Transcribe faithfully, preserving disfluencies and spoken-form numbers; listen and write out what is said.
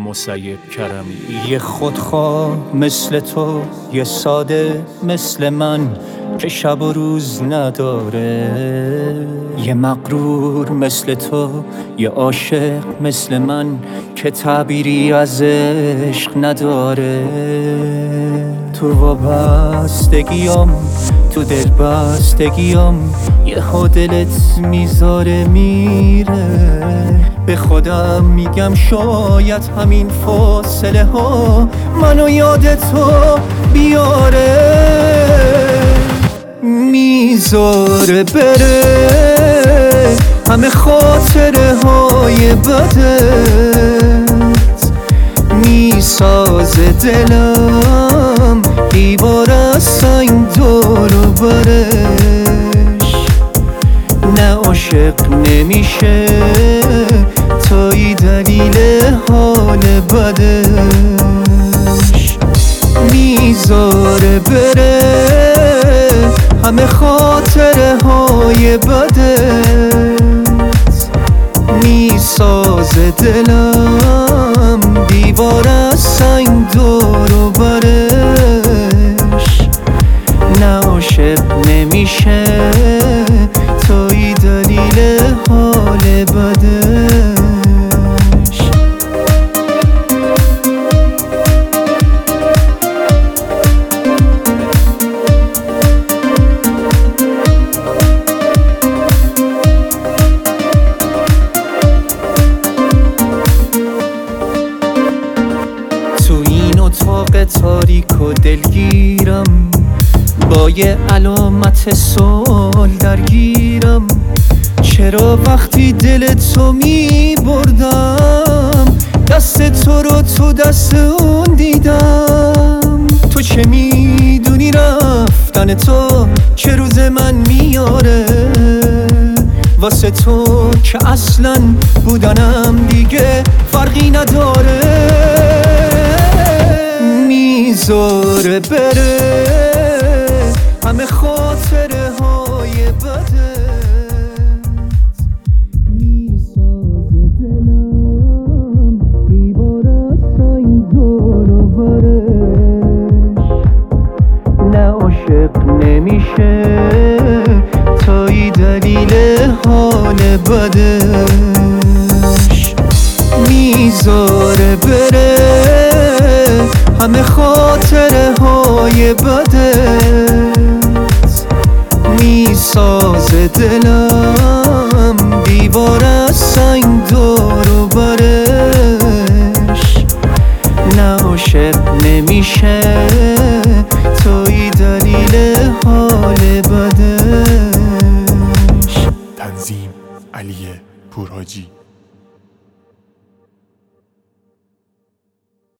مسیب کرمی. یه خودخواه مثل تو، یه ساده مثل من که شب و روز نداره، یه مغرور مثل تو، یه عاشق مثل من که تعبیری از عشق نداره. تو وابستگیام، تو دل بستگیام، یه ها دلت میذاره میره. به خودم میگم شاید همین فاصله ها منو یاد تو بیاره. میذاره بره همه خاطره های بدت، میسازه دلم دیوار از سنگ دور و برش. نه عاشق نمیشه توی دلیل حال بدش. میذاره بره همه خاطره های بدت، میسازه دلم دیوار از سنگ دور و برش. نه عاشق نمیشه توی دلیل حال بدش. تو این اتاق تاریک و دلگیرم، با یه علامت سوال درگیرم. چرا وقتی دل تو می بردم دست تو رو تو دست اون دیدم؟ تو چه میدونی رفتن تو چه روز من میاره؟ واسه تو که اصلا بودنم دیگه فرقی نداره. میذاره بره همه خاطره های بدت، میسازه دلم دیوار از سنگ دور و برش. نه عاشق نمیشه توی دلیل حال بدش. میذاره بره همه خاطره های بدت، میسازه دلم دیوار از سنگ دور و برش. نه عاشق نمیشه توی دلیل حال بدش. تنظیم علی پورحاجی.